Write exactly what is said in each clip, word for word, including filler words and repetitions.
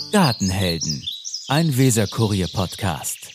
Gartenhelden, ein Weser-Kurier-Podcast.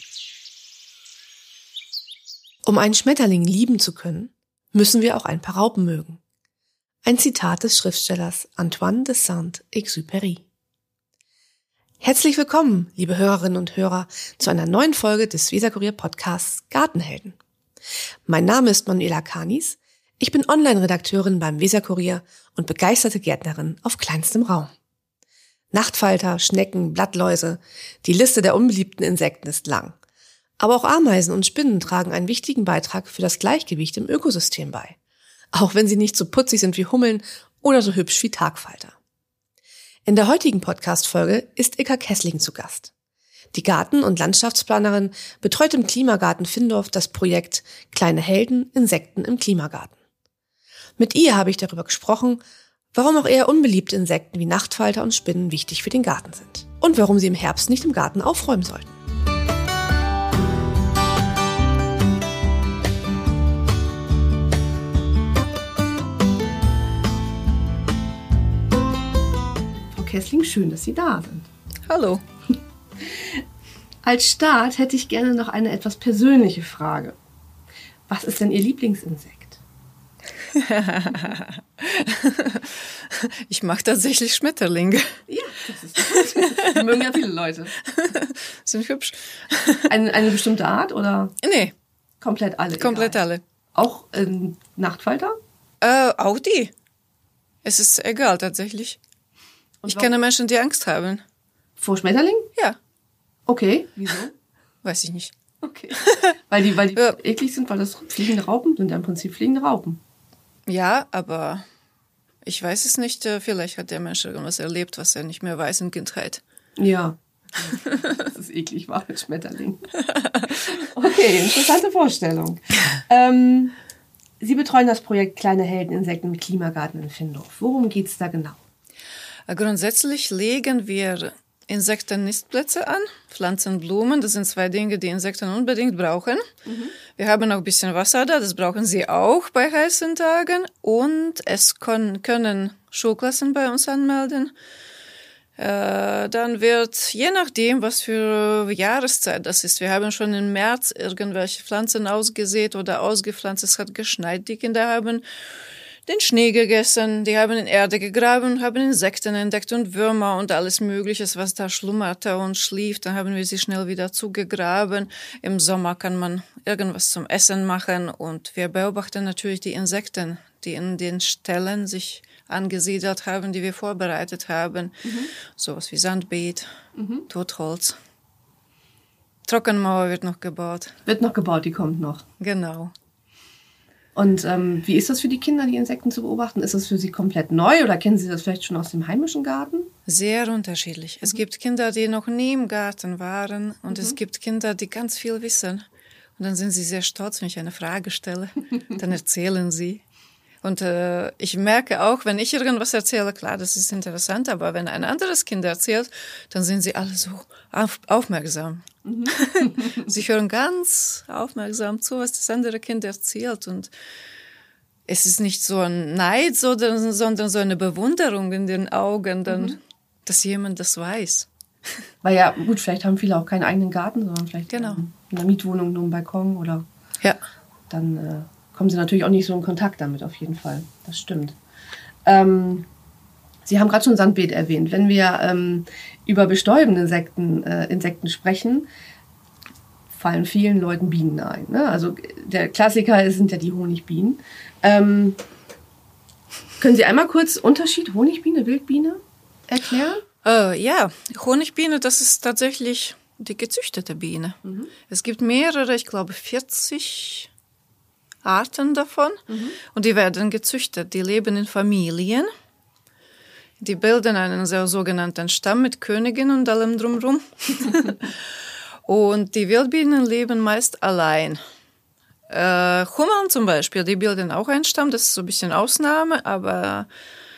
Um einen Schmetterling lieben zu können, müssen wir auch ein paar Raupen mögen. Ein Zitat des Schriftstellers Antoine de Saint-Exupéry. Herzlich willkommen, liebe Hörerinnen und Hörer, zu einer neuen Folge des Weser-Kurier-Podcasts Gartenhelden. Mein Name ist Manuela Kanis, ich bin Online-Redakteurin beim Weser-Kurier und begeisterte Gärtnerin auf kleinstem Raum. Nachtfalter, Schnecken, Blattläuse, die Liste der unbeliebten Insekten ist lang. Aber auch Ameisen und Spinnen tragen einen wichtigen Beitrag für das Gleichgewicht im Ökosystem bei. Auch wenn sie nicht so putzig sind wie Hummeln oder so hübsch wie Tagfalter. In der heutigen Podcast-Folge ist Ilka Kessling zu Gast. Die Garten- und Landschaftsplanerin betreut im Klimagarten Findorf das Projekt Kleine Helden, Insekten im Klimagarten. Mit ihr habe ich darüber gesprochen, warum auch eher unbeliebte Insekten wie Nachtfalter und Spinnen wichtig für den Garten sind. Und warum sie im Herbst nicht im Garten aufräumen sollten. Frau Kessling, schön, dass Sie da sind. Hallo. Als Start hätte ich gerne noch eine etwas persönliche Frage. Was ist denn Ihr Lieblingsinsekt? Ich mag tatsächlich Schmetterlinge. Ja, das ist das mögen ja viele Leute. Sind hübsch. Eine, eine bestimmte Art oder? Nee. Komplett alle? Komplett egal. alle. Auch ähm, Nachtfalter? Äh, auch die. Es ist egal tatsächlich. Und ich warum? kenne Menschen, die Angst haben. Vor Schmetterlingen? Ja. Okay, wieso? Weiß ich nicht. Okay. Weil die, weil die Ja. eklig sind, weil das fliegende Raupen sind ja im Prinzip fliegende Raupen. Ja, aber ich weiß es nicht. Vielleicht hat der Mensch irgendwas erlebt, was er nicht mehr weiß in Kindheit. Ja. Das ist eklig war mit Schmetterlingen. Okay, interessante Vorstellung. Ähm, Sie betreuen das Projekt Kleine Helden, Insekten im Klimagarten in Findorf. Worum geht's da genau? Grundsätzlich legen wir Insektennistplätze an, Pflanzen, Blumen. Das sind zwei Dinge, die Insekten unbedingt brauchen. Mhm. Wir haben auch ein bisschen Wasser da, das brauchen sie auch bei heißen Tagen. Und es kon- können Schulklassen bei uns anmelden. Äh, dann wird, je nachdem, was für Jahreszeit das ist, wir haben schon im März irgendwelche Pflanzen ausgesät oder ausgepflanzt, es hat geschneit, die Kinder haben den Schnee gegessen, die haben in Erde gegraben, haben Insekten entdeckt und Würmer und alles Mögliche, was da schlummerte und schlief. Dann haben wir sie schnell wieder zugegraben. Im Sommer kann man irgendwas zum Essen machen und wir beobachten natürlich die Insekten, die in den Stellen sich angesiedelt haben, die wir vorbereitet haben. Mhm. Sowas wie Sandbeet, mhm. Totholz. Trockenmauer wird noch gebaut. Wird noch gebaut, die kommt noch. Genau. Und ähm, wie ist das für die Kinder, die Insekten zu beobachten? Ist das für sie komplett neu oder kennen sie das vielleicht schon aus dem heimischen Garten? Sehr unterschiedlich. Mhm. Es gibt Kinder, die noch nie im Garten waren und mhm. es gibt Kinder, die ganz viel wissen. Und dann sind sie sehr stolz, wenn ich eine Frage stelle. Dann erzählen sie. Und äh, ich merke auch, wenn ich irgendwas erzähle, klar, das ist interessant, aber wenn ein anderes Kind erzählt, dann sind sie alle so auf, aufmerksam. Mhm. Sie hören ganz aufmerksam zu, was das andere Kind erzählt. Und es ist nicht so ein Neid, sondern, sondern so eine Bewunderung in den Augen, dann, mhm. dass jemand das weiß. Weil ja, gut, vielleicht haben viele auch keinen eigenen Garten, sondern vielleicht genau. in einer Mietwohnung nur einen Balkon oder ja. dann äh, kommen sie natürlich auch nicht so in Kontakt damit, auf jeden Fall. Das stimmt. Ähm, Sie haben gerade schon Sandbeet erwähnt. Wenn wir ähm, über bestäubende Insekten, äh, Insekten sprechen, fallen vielen Leuten Bienen ein. Ne? Also der Klassiker sind ja die Honigbienen. Ähm, können Sie einmal kurz Unterschied Honigbiene, Wildbiene erklären? Äh, ja, Honigbiene, das ist tatsächlich die gezüchtete Biene. Mhm. Es gibt mehrere, ich glaube vierzig Arten davon. Mhm. Und die werden gezüchtet. Die leben in Familien. Die bilden einen so, sogenannten Stamm mit Königin und allem drumherum. Und die Wildbienen leben meist allein. Äh, Hummeln zum Beispiel, die bilden auch einen Stamm. Das ist so ein bisschen Ausnahme, aber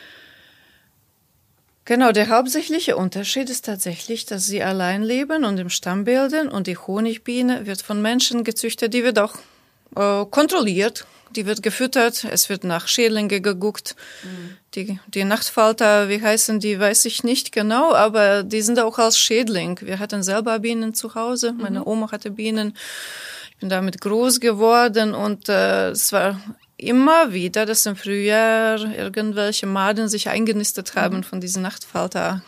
genau, der hauptsächliche Unterschied ist tatsächlich, dass sie allein leben und im Stamm bilden. Und die Honigbiene wird von Menschen gezüchtet, die wird auch äh, kontrolliert. Die wird gefüttert, es wird nach Schädlinge geguckt. Mhm. Die, die Nachtfalter, wie heißen die, weiß ich nicht genau, aber die sind auch als Schädling. Wir hatten selber Bienen zu Hause, meine mhm. Oma hatte Bienen. Ich bin damit groß geworden und äh, es war immer wieder, dass im Frühjahr irgendwelche Maden sich eingenistet haben mhm. von diesen Nachtfalterarten.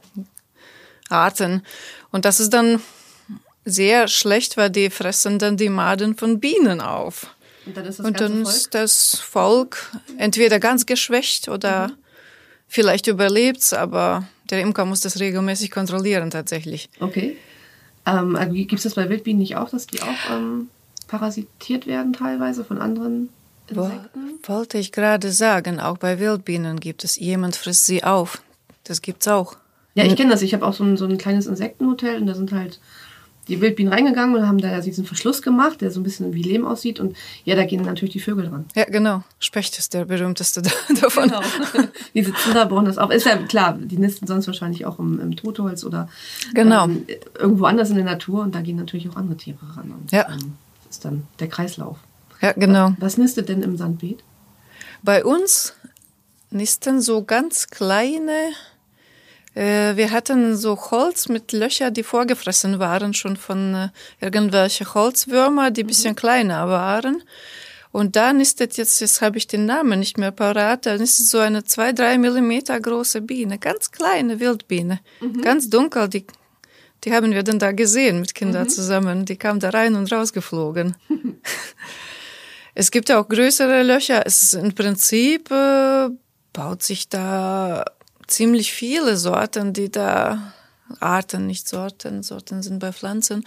Und das ist dann sehr schlecht, weil die fressen dann die Maden von Bienen auf. Und dann ist das, und dann ist das Volk entweder ganz geschwächt oder mhm. vielleicht überlebt, aber der Imker muss das regelmäßig kontrollieren tatsächlich. Okay. Ähm, gibt es das bei Wildbienen nicht auch, dass die auch ähm, parasitiert werden teilweise von anderen Insekten? Wollte ich gerade sagen, auch bei Wildbienen gibt es, jemand frisst sie auf. Das gibt's auch. Ja, ich kenne das. Ich habe auch so ein, so ein kleines Insektenhotel und da sind halt die Wildbienen reingegangen und haben da diesen Verschluss gemacht, der so ein bisschen wie Lehm aussieht. Und ja, da gehen natürlich die Vögel dran. Ja, genau. Specht ist der berühmteste davon. Genau. Die sitzen da, bauen das auf. Ist ja klar, die nisten sonst wahrscheinlich auch im, im Totholz oder genau. ähm, irgendwo anders in der Natur. Und da gehen natürlich auch andere Tiere ran. Und, ja. Ähm, das ist dann der Kreislauf. Ja, genau. Was, was nistet denn im Sandbeet? Bei uns nisten so ganz kleine... Wir hatten so Holz mit Löchern, die vorgefressen waren, schon von äh, irgendwelchen Holzwürmer, die ein bisschen mhm. kleiner waren. Und da nistet jetzt, jetzt habe ich den Namen nicht mehr parat, da nistet so eine zwei, drei Millimeter große Biene, ganz kleine Wildbiene, mhm. ganz dunkel, die, die haben wir dann da gesehen mit Kindern mhm. zusammen, die kam da rein und rausgeflogen. Es gibt auch größere Löcher, es ist im Prinzip, äh, baut sich da ziemlich viele Sorten, die da, Arten, nicht Sorten, Sorten sind bei Pflanzen,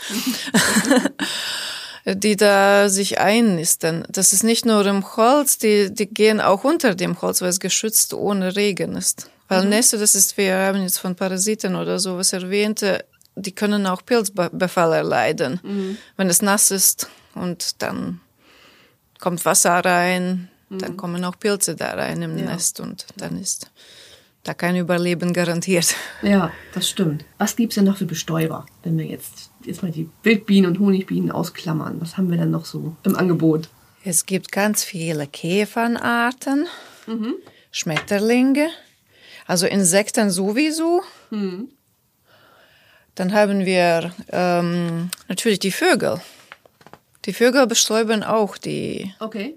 die da sich einnisten. Das ist nicht nur im Holz, die, die gehen auch unter dem Holz, weil es geschützt ohne Regen ist. Weil mhm. Nester, das ist, wir haben jetzt von Parasiten oder sowas erwähnt, die können auch Pilzbefall erleiden, mhm. wenn es nass ist und dann kommt Wasser rein, mhm. dann kommen auch Pilze da rein im ja. Nest und dann ist da kein Überleben garantiert. Ja, das stimmt. Was gibt's denn noch für Bestäuber, wenn wir jetzt, jetzt mal die Wildbienen und Honigbienen ausklammern? Was haben wir denn noch so im Angebot? Es gibt ganz viele Käfernarten, mhm. Schmetterlinge, also Insekten sowieso. Mhm. Dann haben wir ähm, natürlich die Vögel. Die Vögel bestäuben auch die okay.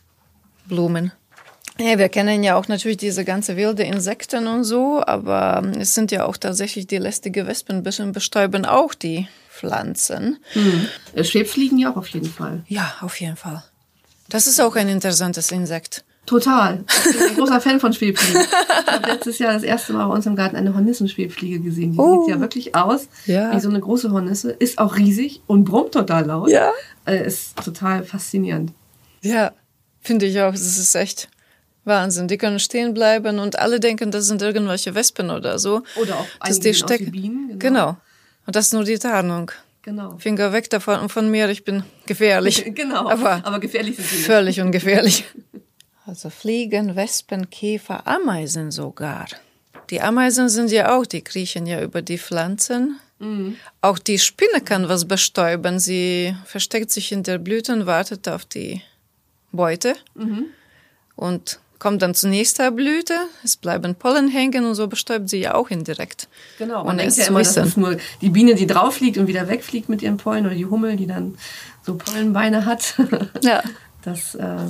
Blumen. Ja, wir kennen ja auch natürlich diese ganze wilde Insekten und so, aber es sind ja auch tatsächlich die lästige Wespen, bestäuben auch die Pflanzen. Hm. Schwebfliegen ja auch auf jeden Fall. Ja, auf jeden Fall. Das ist auch ein interessantes Insekt. Total. Ich bin ein großer Fan von Schwebfliegen. Ich habe letztes Jahr das erste Mal bei uns im Garten eine Hornissenschwebfliege gesehen. Die oh. sieht ja wirklich aus ja. wie so eine große Hornisse, ist auch riesig und brummt total laut. Ja. Äh, ist total faszinierend. Ja, finde ich auch. Das ist echt Wahnsinn. Die können stehen bleiben und alle denken, das sind irgendwelche Wespen oder so. Oder auch dass die stecken. Aus wie Bienen. Genau. genau. Und das ist nur die Tarnung. Genau. Finger weg davon und von mir, ich bin gefährlich. Genau, aber, aber gefährlich sind sie nicht. Völlig ungefährlich. Also Fliegen, Wespen, Käfer, Ameisen sogar. Die Ameisen sind ja auch, die kriechen ja über die Pflanzen. Mhm. Auch die Spinne kann was bestäuben. Sie versteckt sich in der Blüte und wartet auf die Beute. Mhm. Und kommt dann zur nächsten Blüte, es bleiben Pollen hängen und so bestäubt sie ja auch indirekt. Genau, man denkt ja immer, das ist nur die Biene, die drauf fliegt und wieder wegfliegt mit ihren Pollen oder die Hummel, die dann so Pollenbeine hat. Ja. Das, äh,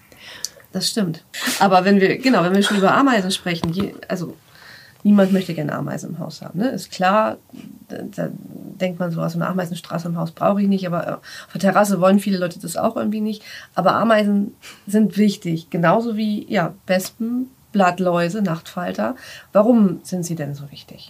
das stimmt. Aber wenn wir, genau, wenn wir schon über Ameisen sprechen, je, also niemand möchte gerne Ameisen im Haus haben. Ne? Ist klar, da, da denkt man so, aus einer Ameisenstraße im Haus brauche ich nicht, aber auf der Terrasse wollen viele Leute das auch irgendwie nicht. Aber Ameisen sind wichtig, genauso wie ja, Wespen, Blattläuse, Nachtfalter. Warum sind sie denn so wichtig?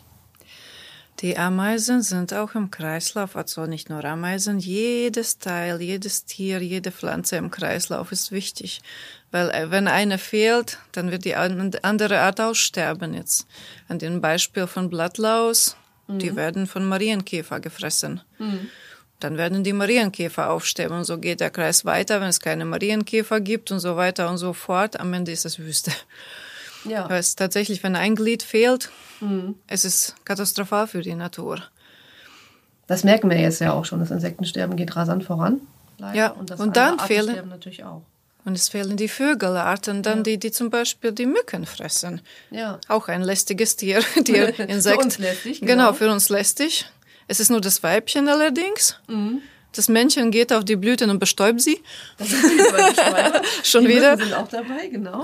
Die Ameisen sind auch im Kreislauf, also nicht nur Ameisen, jedes Teil, jedes Tier, jede Pflanze im Kreislauf ist wichtig. Weil wenn eine fehlt, dann wird die andere Art aussterben jetzt. An dem Beispiel von Blattlaus, mhm. die werden von Marienkäfer gefressen. Mhm. Dann werden die Marienkäfer aufsterben und so geht der Kreis weiter, wenn es keine Marienkäfer gibt und so weiter und so fort. Am Ende ist es Wüste. Ja. Weil es tatsächlich, wenn ein Glied fehlt, mhm. es ist katastrophal für die Natur. Das merken wir jetzt ja auch schon. Das Insektensterben geht rasant voran. leider. Ja, und, das und dann andere fehlen Artensterben natürlich auch. Und es fehlen die Vögelarten, dann Ja. die, die zum Beispiel die Mücken fressen. Ja. Auch ein lästiges Tier, Tier Insekt. Für uns lästig, genau. Genau, für uns lästig. Es ist nur das Weibchen allerdings. Mhm. Das Männchen geht auf die Blüten und bestäubt sie. Das ist wieder Bestäuber. Schon die wieder. Mücken sind auch dabei, genau.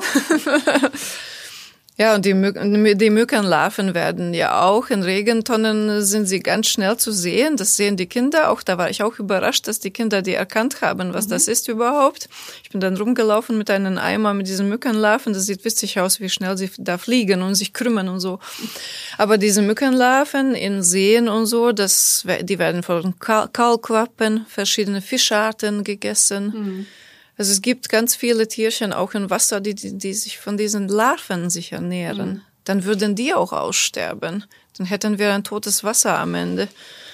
Ja, und die, Mücken, die Mückenlarven werden ja auch, in Regentonnen sind sie ganz schnell zu sehen. Das sehen die Kinder auch. Da war ich auch überrascht, dass die Kinder die erkannt haben, was mhm. das ist überhaupt. Ich bin dann rumgelaufen mit einem Eimer mit diesen Mückenlarven. Das sieht witzig aus, wie schnell sie da fliegen und sich krümmen und so. Aber diese Mückenlarven in Seen und so, das, die werden von Kaulquappen, verschiedene Fischarten gegessen. Mhm. Also es gibt ganz viele Tierchen auch im Wasser, die, die, die sich von diesen Larven sich ernähren. Mhm. Dann würden die auch aussterben. Dann hätten wir ein totes Wasser am Ende.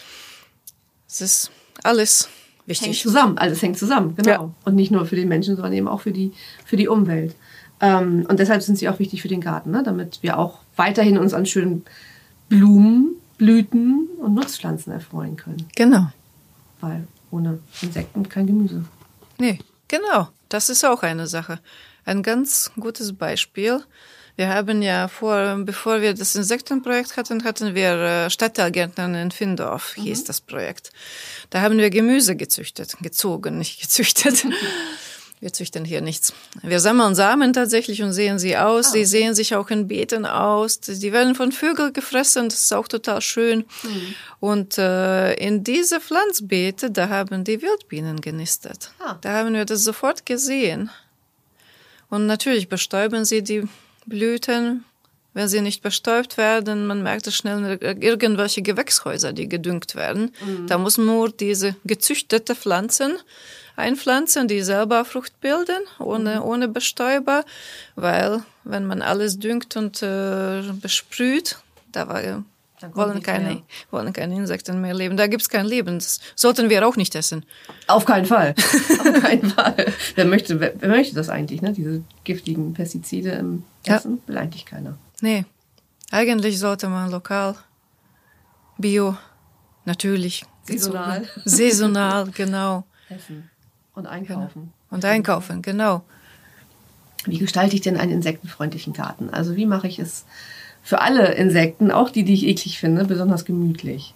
Es ist alles wichtig. Hängt zusammen, alles hängt zusammen, genau. Ja. Und nicht nur für die Menschen, sondern eben auch für die, für die Umwelt. Ähm, und deshalb sind sie auch wichtig für den Garten, ne? Damit wir auch weiterhin uns an schönen Blumen, Blüten und Nutzpflanzen erfreuen können. Genau. Weil ohne Insekten kein Gemüse. Nee. Genau, das ist auch eine Sache. Ein ganz gutes Beispiel. Wir haben ja vor, bevor wir das Insektenprojekt hatten, hatten wir Stadtteilgärtnern in Findorf, mhm. hieß das Projekt. Da haben wir Gemüse gezüchtet, gezogen, nicht gezüchtet. Wir züchten hier nichts. Wir sammeln Samen tatsächlich und sehen sie aus. Ah. Die sehen sich auch in Beeten aus. Die werden von Vögeln gefressen. Das ist auch total schön. Mhm. Und äh, in diese Pflanzbeete, da haben die Wildbienen genistet. Ah. Da haben wir das sofort gesehen. Und natürlich bestäuben sie die Blüten. Wenn sie nicht bestäubt werden, man merkt es schnell, irgendwelche Gewächshäuser, die gedüngt werden. Mhm. Da muss nur diese gezüchtete Pflanzen einpflanzen, die selber Frucht bilden, ohne, mhm. ohne Bestäuber, weil wenn man alles düngt und äh, besprüht, da war, wollen, keine, wollen keine Insekten mehr leben. Da gibt's kein Leben. Das sollten wir auch nicht essen. Auf keinen Fall. Auf keinen Fall. Wer möchte, wer, wer möchte das eigentlich, ne? Diese giftigen Pestizide im Essen? Ja. Will eigentlich keiner. Nee. Eigentlich sollte man lokal, bio, natürlich. Saisonal. Saisonal, genau. Essen. Und einkaufen. Und einkaufen, genau. Wie gestalte ich denn einen insektenfreundlichen Garten? Also wie mache ich es für alle Insekten, auch die, die ich eklig finde, besonders gemütlich?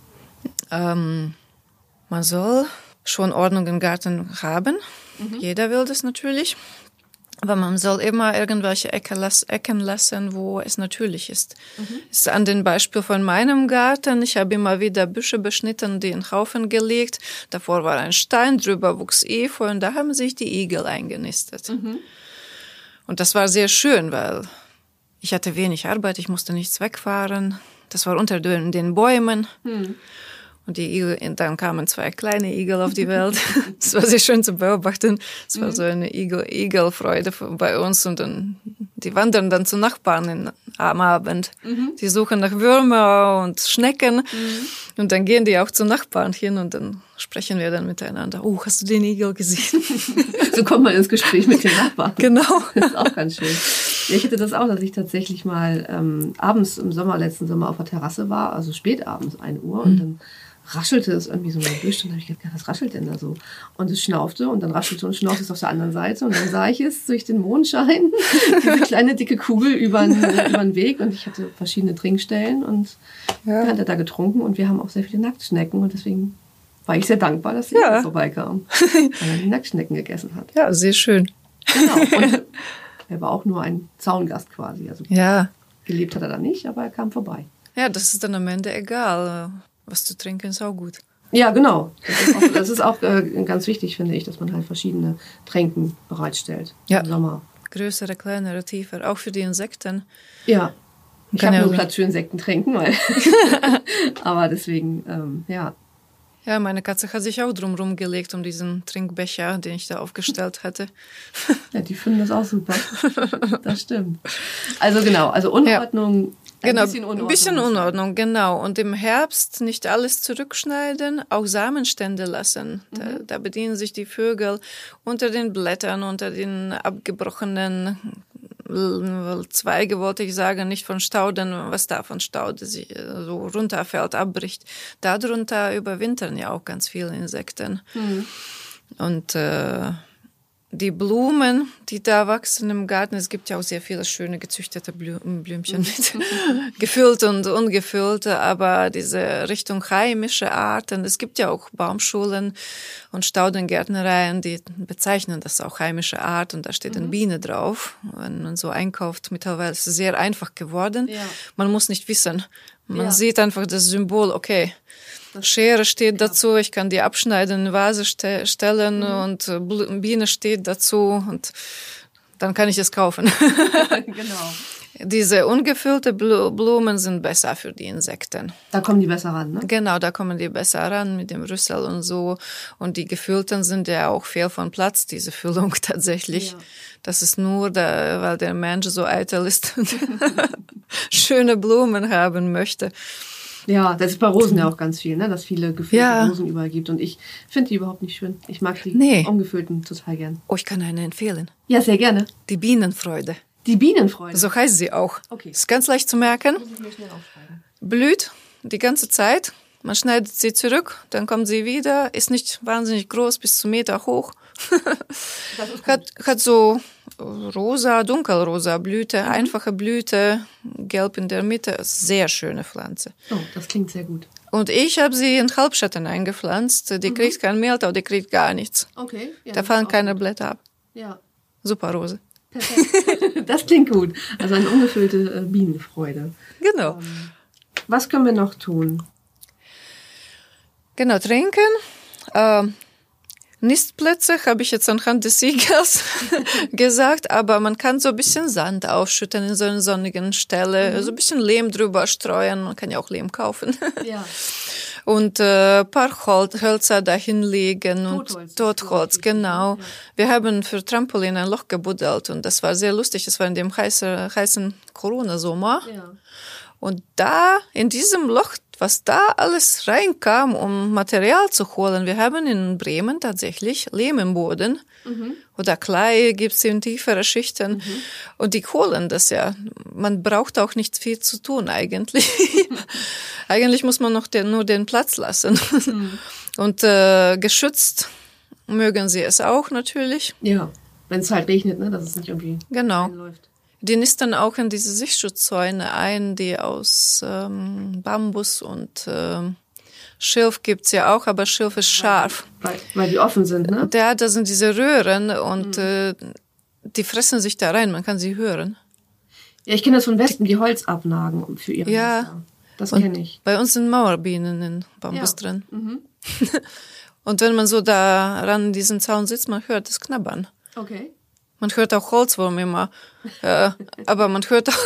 Ähm, man soll schon Ordnung im Garten haben. Mhm. Jeder will das natürlich. Aber man soll immer irgendwelche Ecken lassen, wo es natürlich ist. Mhm. Das ist an dem Beispiel von meinem Garten. Ich habe immer wieder Büsche beschnitten, die in Haufen gelegt. Davor war ein Stein, drüber wuchs Efeu und da haben sich die Igel eingenistet. Mhm. Und das war sehr schön, weil ich hatte wenig Arbeit, ich musste nichts wegfahren. Das war unter den, den Bäumen. Mhm. Und die Igel, dann kamen zwei kleine Igel auf die Welt. Es war sehr schön zu beobachten. Es war mhm. so eine Igel, Igelfreude bei uns. Und dann, die wandern dann zu Nachbarn in, am Abend. Mhm. Die suchen nach Würmer und Schnecken. Mhm. Und dann gehen die auch zu Nachbarn hin und dann sprechen wir dann miteinander. Oh, hast du den Igel gesehen? So kommt man ins Gespräch mit den Nachbarn. Genau. Das ist auch ganz schön. Ja, ich hatte das auch, dass ich tatsächlich mal ähm, abends im Sommer, letzten Sommer auf der Terrasse war, also spätabends, ein Uhr, mhm. und dann raschelte es irgendwie so ein Büsch und dann habe ich gedacht, was raschelt denn da so? Und es schnaufte und dann raschelte und schnaufte es auf der anderen Seite und dann sah ich es durch den Mondschein, diese kleine dicke Kugel über den Weg und ich hatte verschiedene Trinkstellen und ja. Dann hat er da getrunken und wir haben auch sehr viele Nacktschnecken und deswegen war ich sehr dankbar, dass sie ja. vorbeikam, weil er die Nacktschnecken gegessen hat. Ja, sehr schön. Genau. Und er war auch nur ein Zaungast quasi. Also ja. Gelebt hat er da nicht, aber er kam vorbei. Ja, das ist dann am Ende egal. Was zu trinken ist auch gut. Ja, genau. Das ist auch, das ist auch äh, ganz wichtig, finde ich, dass man halt verschiedene Tränken bereitstellt ja. im Sommer. Größere, kleinere, tiefer. Auch für die Insekten. Ja. Ich habe nur Platz für Insektentränken, weil aber deswegen, ähm, ja. Ja, meine Katze hat sich auch drumherum gelegt um diesen Trinkbecher, den ich da aufgestellt hatte. Ja, die finden das auch super. Das stimmt. Also genau, also Unordnung. Ja. Ein genau, bisschen Unordnung. Ein bisschen Unordnung, genau. Und im Herbst nicht alles zurückschneiden, auch Samenstände lassen. Mhm. Da, da bedienen sich die Vögel unter den Blättern, unter den abgebrochenen Zweige, wollte ich sagen, nicht von Stauden, was da von Staude sich so runterfällt, abbricht. Darunter überwintern ja auch ganz viele Insekten. Mhm. Und äh, die Blumen, die da wachsen im Garten, es gibt ja auch sehr viele schöne gezüchtete Blü- Blümchen mit gefüllte und ungefüllte, aber diese Richtung heimische Arten, es gibt ja auch Baumschulen und Staudengärtnereien, die bezeichnen das auch heimische Art und da steht eine Biene drauf. Wenn man so einkauft, mittlerweile ist es sehr einfach geworden. Ja. Man muss nicht wissen. Man Ja. sieht einfach das Symbol, okay, Schere steht dazu, ich kann die abschneiden, in eine Vase ste- stellen mhm. und äh, Biene steht dazu und dann kann ich es kaufen. Genau. Diese ungefüllte Blu- Blumen sind besser für die Insekten. Da kommen die besser ran, ne? Genau, da kommen die besser ran mit dem Rüssel und so. Und die gefüllten sind ja auch fehl von Platz, diese Füllung tatsächlich. Ja. Das ist nur, da, weil der Mensch so eitel ist und schöne Blumen haben möchte. Ja, das ist bei Rosen ja auch ganz viel, ne? Dass viele gefüllte Ja. Rosen überall gibt. Und ich finde die überhaupt nicht schön. Ich mag die Nee. ungefüllten total gern. Oh, ich kann eine empfehlen. Ja, sehr gerne. Die Bienenfreude. Die Bienenfreude. So heißt sie auch. Okay. Ist ganz leicht zu merken. Muss ich mir schnell aufschreiben. Blüht die ganze Zeit. Man schneidet sie zurück, dann kommt sie wieder. Ist nicht wahnsinnig groß, bis zu Meter hoch. Das ist gut. Hat, hat so rosa, dunkelrosa Blüte, einfache Blüte, gelb in der Mitte. Sehr schöne Pflanze. Oh, das klingt sehr gut. Und ich habe sie in Halbschatten eingepflanzt. Die kriegt kein Mehltau, die kriegt gar nichts. Okay. Ja, Da das fallen ist auch keine gut. Blätter ab. Ja, Super Rose. perfekt. Das klingt gut. Also eine ungefüllte äh, Bienenfreude. Genau. Was können wir noch tun? Genau, trinken. Ähm, Nistplätze habe ich jetzt anhand des Siegels gesagt, aber man kann so ein bisschen Sand aufschütten in so einer sonnigen Stelle, so ein bisschen Lehm drüber streuen, man kann ja auch Lehm kaufen. Ja. Und äh, ein paar Hol- Hölzer dahinlegen und Totholz. Totholz, genau. Wir haben für Trampolin ein Loch gebuddelt und das war sehr lustig, das war in dem heißen, heißen Corona-Sommer. Ja. Und da, in diesem Loch, was da alles reinkam, um Material zu holen, wir haben in Bremen tatsächlich Lehm im Boden mhm. oder Klei gibt's in tiefere Schichten mhm. und die holen das ja. Man braucht auch nicht viel zu tun eigentlich. Eigentlich muss man noch den, nur den Platz lassen. Mhm. Und äh, geschützt mögen sie es auch natürlich. Ja, wenn es halt regnet, ne, dass es nicht irgendwie Genau. einläuft. Die nisten auch in diese Sichtschutzzäune ein, die aus ähm, Bambus und ähm, Schilf gibt's ja auch, aber Schilf ist scharf. Weil, weil die offen sind, ne? Ja, da sind diese Röhren und mhm. äh, die fressen sich da rein, man kann sie hören. Ja, ich kenne das von Wespen, die Holz abnagen für ihre Ja. Nester. Das Und kenne ich. Bei uns sind Mauerbienen in Bambus Ja. drin. Mhm. Und wenn man so da ran an diesem Zaun sitzt, man hört das Knabbern. Okay. Man hört auch Holzwurm immer. äh, aber man hört auch,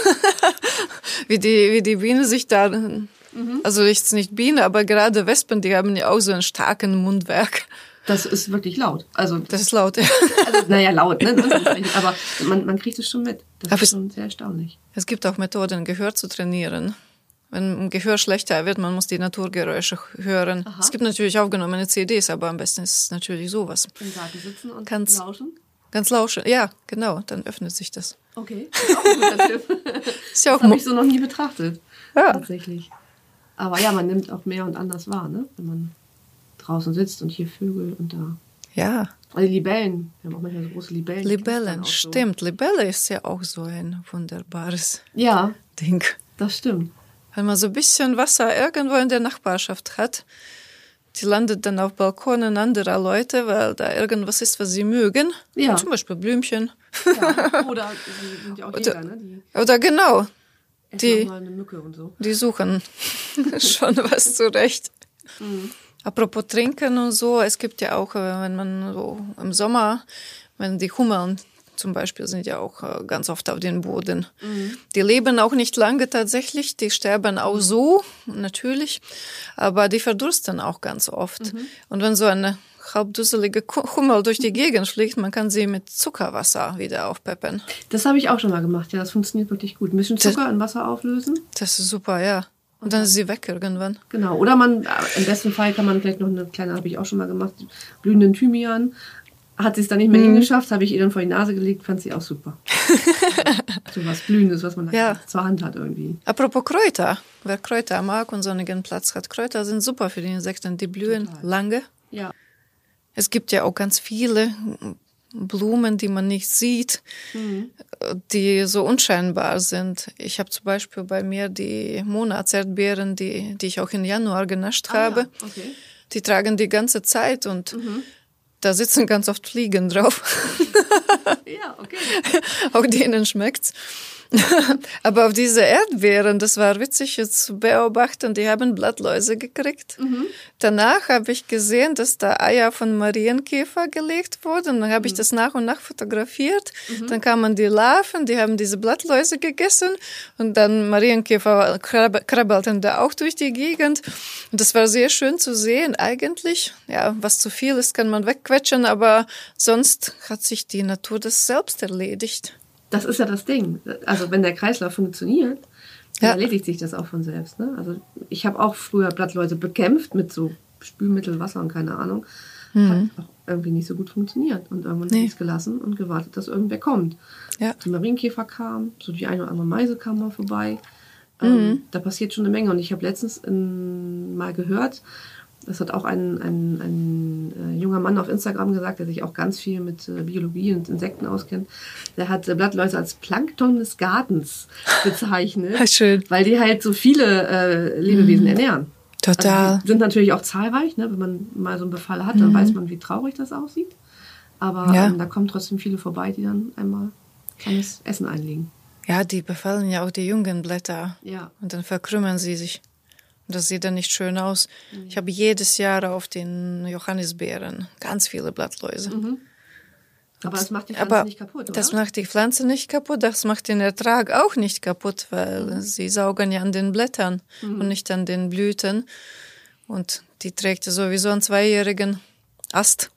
wie die, wie die Biene sich da, mhm. also jetzt nicht Biene, aber gerade Wespen, die haben ja auch so einen starken Mundwerk. Das ist wirklich laut. Also, Das ist laut, ja. also naja, laut, ne? Aber man, man kriegt es schon mit. Das Aber ist es- schon sehr erstaunlich. Es gibt auch Methoden, Gehör zu trainieren. Wenn ein Gehör schlechter wird, man muss die Naturgeräusche hören. Aha. Es gibt natürlich aufgenommene C Ds, aber am besten ist es natürlich sowas. Im Garten sitzen und Kannst- lauschen. Ganz lauschen. Ja, genau, dann öffnet sich das. Okay. Das ist auch ein guter Tipp. Ist ja Das auch habe mo- ich so noch nie betrachtet. Ja. Tatsächlich. Aber ja, man nimmt auch mehr und anders wahr, ne? Wenn man draußen sitzt und hier Vögel und da. Ja, Also Libellen. Wir haben auch manchmal so große Libellen. die knistern Libellen, auch so. stimmt. Libelle ist ja auch so ein wunderbares Ja, Ding. das stimmt. Wenn man so ein bisschen Wasser irgendwo in der Nachbarschaft hat, die landet dann auf Balkonen anderer Leute, weil da irgendwas ist, was sie mögen. Ja. Zum Beispiel Blümchen. Ja. Oder die sind ja auch Jäger, ne? Die Oder genau, essen Die- auch mal eine Mücke und so. die suchen schon was zurecht. Mhm. Apropos Trinken und so, es gibt ja auch, äh, wenn man so im Sommer, wenn die Hummeln zum Beispiel sind ja auch äh, ganz oft auf dem Boden. Mhm. Die leben auch nicht lange tatsächlich, die sterben auch so, natürlich, aber die verdursten auch ganz oft. Mhm. Und wenn so eine halbdusselige Ku- Hummel durch die Gegend fliegt, man kann sie mit Zuckerwasser wieder aufpeppen. Das habe ich auch schon mal gemacht. Ja, das funktioniert wirklich gut. Ein bisschen Zucker in Wasser auflösen. Das ist super, ja. Und dann ist sie weg irgendwann. Genau. Oder man, äh, im besten Fall kann man vielleicht noch eine kleine, habe ich auch schon mal gemacht, blühenden Thymian. Hat sie es dann nicht mehr Mhm. hingeschafft, habe ich ihr dann vor die Nase gelegt, fand sie auch super. So was Blühendes, was man da Ja. zur Hand hat irgendwie. Apropos Kräuter, wer Kräuter mag und sonnigen Platz hat, Kräuter sind super für die Insekten, die blühen Total. lange. Ja. Es gibt ja auch ganz viele Blumen, die man nicht sieht, mhm. die so unscheinbar sind. Ich habe zum Beispiel bei mir die Monatserdbeeren, die, die ich auch im Januar genascht ah, habe. Ja. Okay. Die tragen die ganze Zeit und mhm. da sitzen ganz oft Fliegen drauf. Ja, okay. Auch denen schmeckt's. Aber auf diese Erdbeeren, das war witzig zu beobachten, die haben Blattläuse gekriegt. Mhm. Danach habe ich gesehen, dass da Eier von Marienkäfer gelegt wurden. Dann habe mhm. ich das nach und nach fotografiert. Mhm. Dann kamen die Larven, die haben diese Blattläuse gegessen. Und dann Marienkäfer krab- krabbelten da auch durch die Gegend. Und das war sehr schön zu sehen. Eigentlich, ja, was zu viel ist, kann man wegquetschen. Aber sonst hat sich die Natur das selbst erledigt. Das ist ja das Ding. Also wenn der Kreislauf funktioniert, dann ja. erledigt sich das auch von selbst. Ne? Also ich habe auch früher Blattläuse bekämpft mit so Spülmittel, Wasser und keine Ahnung. Mhm. Hat auch irgendwie nicht so gut funktioniert. Und irgendwann nee. habe ich es gelassen und gewartet, dass irgendwer kommt. Ja. Die Marienkäfer kamen, so die eine oder andere Meise kam mal vorbei. Mhm. Ähm, da passiert schon eine Menge. Und ich habe letztens in, mal gehört, das hat auch ein, ein, ein äh, junger Mann auf Instagram gesagt, der sich auch ganz viel mit äh, Biologie und Insekten auskennt. Der hat äh, Blattläuse als Plankton des Gartens bezeichnet, Schön. Weil die halt so viele äh, Lebewesen mm. ernähren. Total. Also die sind natürlich auch zahlreich, ne? Wenn man mal so einen Befall hat, dann mm. weiß man, wie traurig das aussieht. Aber ja. ähm, da kommen trotzdem viele vorbei, die dann einmal kleines Essen einlegen. Ja, die befallen ja auch die jungen Blätter. Ja. Und dann verkrümmen sie sich. Das sieht dann nicht schön aus. Mhm. Ich habe jedes Jahr auf den Johannisbeeren ganz viele Blattläuse. Mhm. Aber das macht die Pflanze Aber nicht kaputt, oder? Das macht die Pflanze nicht kaputt, das macht den Ertrag auch nicht kaputt, weil mhm. sie saugen ja an den Blättern mhm. und nicht an den Blüten. Und die trägt ja sowieso einen zweijährigen Ast.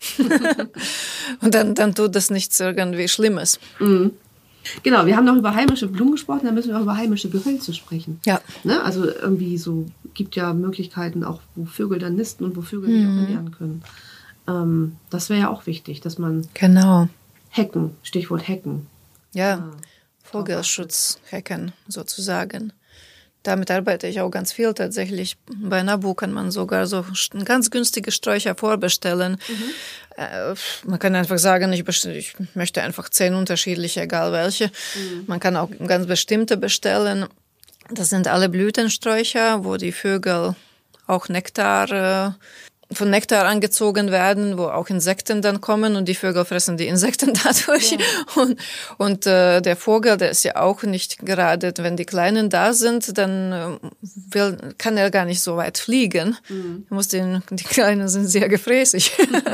Und dann, dann tut das nichts irgendwie Schlimmes. Mhm. Genau, wir haben noch über heimische Blumen gesprochen, dann müssen wir auch über heimische Gehölze sprechen. Ja. Ne? Also irgendwie so, gibt ja Möglichkeiten auch, wo Vögel dann nisten und wo Vögel sich mhm. auch ernähren können. Ähm, das wäre ja auch wichtig, dass man genau. Hecken, Stichwort Hecken. Ja, ah, Vogelschutzhecken sozusagen. Damit arbeite ich auch ganz viel tatsächlich. Bei Nabu kann man sogar so ganz günstige Sträucher vorbestellen. Mhm. Äh, man kann einfach sagen, ich, bestelle, ich möchte einfach zehn unterschiedliche, egal welche. Mhm. Man kann auch ganz bestimmte bestellen. Das sind alle Blütensträucher, wo die Vögel auch Nektar äh, von Nektar angezogen werden, wo auch Insekten dann kommen und die Vögel fressen die Insekten dadurch. Ja. Und, und äh, der Vogel, der ist ja auch nicht gerade, wenn die Kleinen da sind, dann äh, will, kann er gar nicht so weit fliegen. Mhm. Muss den, die Kleinen sind sehr gefräßig.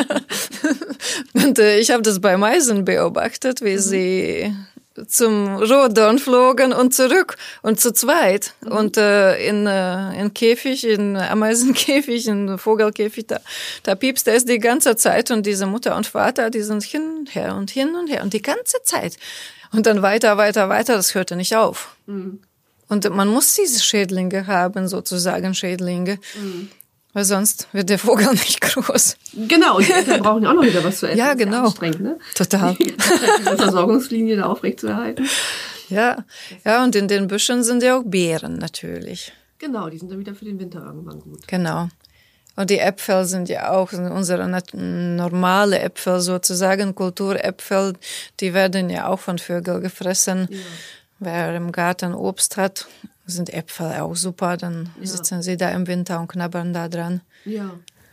Und äh, ich habe das bei Meisen beobachtet, wie mhm. sie zum Rohdorn flogen und zurück und zu zweit. Mhm. Und äh, in äh, in Käfig, in Ameisenkäfig, in Vogelkäfig, da, da piepst es die ganze Zeit und diese Mutter und Vater, die sind hin und her und hin und her und die ganze Zeit. Und dann weiter, weiter, weiter, das hörte nicht auf. Mhm. Und man muss diese Schädlinge haben, sozusagen Schädlinge. Mhm. Weil sonst wird der Vogel nicht groß. Genau, und die Eltern brauchen ja auch noch wieder was zu essen. Ja, genau. Das ist ja anstrengend, ne? Total. Die, diese Versorgungslinie da aufrechtzuerhalten. Ja, ja, und in den Büschen sind ja auch Beeren natürlich. Genau, die sind dann wieder für den Winter irgendwann gut. Genau. Und die Äpfel sind ja auch unsere normale Äpfel sozusagen, Kulturäpfel, die werden ja auch von Vögeln gefressen. Ja. Wer im Garten Obst hat, sind Äpfel auch super, dann ja. sitzen sie da im Winter und knabbern da dran. Ja.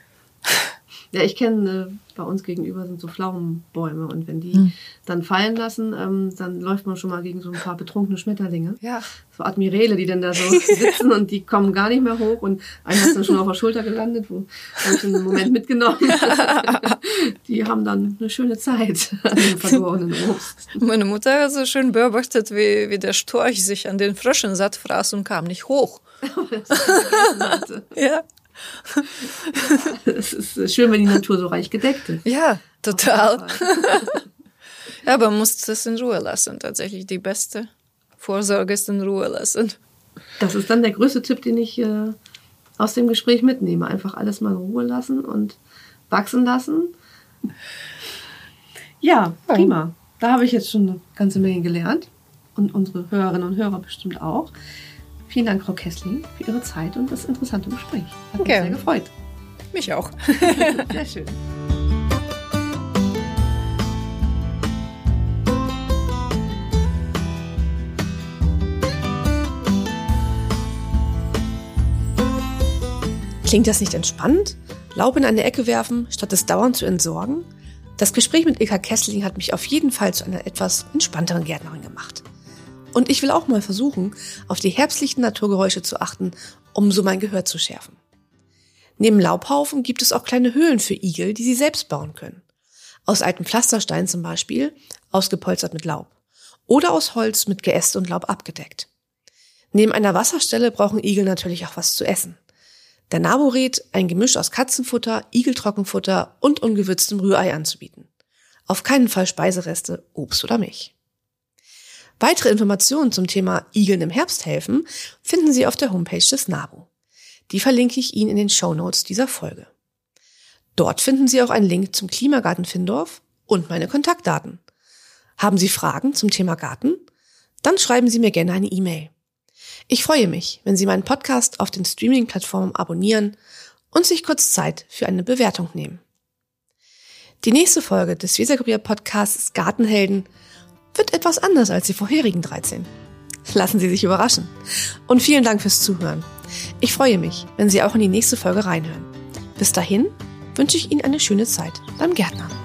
Ja, ich kenne, äh, bei uns gegenüber sind so Pflaumenbäume und wenn die hm. dann fallen lassen, ähm, dann läuft man schon mal gegen so ein paar betrunkene Schmetterlinge. Ja. So Admirale, die dann da so sitzen und die kommen gar nicht mehr hoch und einer ist dann schon auf der Schulter gelandet, wo habe ich einen Moment mitgenommen. Die haben dann eine schöne Zeit an dem verlorenen Obst. Meine Mutter hat so schön beobachtet, wie, wie der Storch sich an den Fröschen satt fraß und kam nicht hoch. Ja. Es ist schön, wenn die Natur so reich gedeckt ist. Ja, total. Ja, aber man muss das in Ruhe lassen. Tatsächlich die beste Vorsorge ist in Ruhe lassen. Das ist dann der größte Tipp, den ich äh, aus dem Gespräch mitnehme. Einfach alles mal in Ruhe lassen und wachsen lassen. Ja, prima. Da habe ich jetzt schon eine ganze Menge gelernt. Und unsere Hörerinnen und Hörer bestimmt auch. Vielen Dank, Frau Kessling, für Ihre Zeit und das interessante Gespräch. Hat mich sehr gefreut. Mich auch. Sehr schön. Klingt das nicht entspannt? Laub in eine Ecke werfen, statt es dauernd zu entsorgen? Das Gespräch mit Ilka Kessling hat mich auf jeden Fall zu einer etwas entspannteren Gärtnerin gemacht. Und ich will auch mal versuchen, auf die herbstlichen Naturgeräusche zu achten, um so mein Gehör zu schärfen. Neben Laubhaufen gibt es auch kleine Höhlen für Igel, die sie selbst bauen können. Aus altem Pflasterstein zum Beispiel, ausgepolstert mit Laub. Oder aus Holz mit Geäst und Laub abgedeckt. Neben einer Wasserstelle brauchen Igel natürlich auch was zu essen. Der Nabo rät, ein Gemisch aus Katzenfutter, Igeltrockenfutter und ungewürztem Rührei anzubieten. Auf keinen Fall Speisereste, Obst oder Milch. Weitere Informationen zum Thema Igeln im Herbst helfen finden Sie auf der Homepage des Nabo. Die verlinke ich Ihnen in den Shownotes dieser Folge. Dort finden Sie auch einen Link zum Klimagarten Findorf und meine Kontaktdaten. Haben Sie Fragen zum Thema Garten? Dann schreiben Sie mir gerne eine E-Mail. Ich freue mich, wenn Sie meinen Podcast auf den Streaming-Plattformen abonnieren und sich kurz Zeit für eine Bewertung nehmen. Die nächste Folge des Weserkurier-Podcasts Gartenhelden wird etwas anders als die vorherigen dreizehn. Lassen Sie sich überraschen. Und vielen Dank fürs Zuhören. Ich freue mich, wenn Sie auch in die nächste Folge reinhören. Bis dahin wünsche ich Ihnen eine schöne Zeit beim Gärtnern.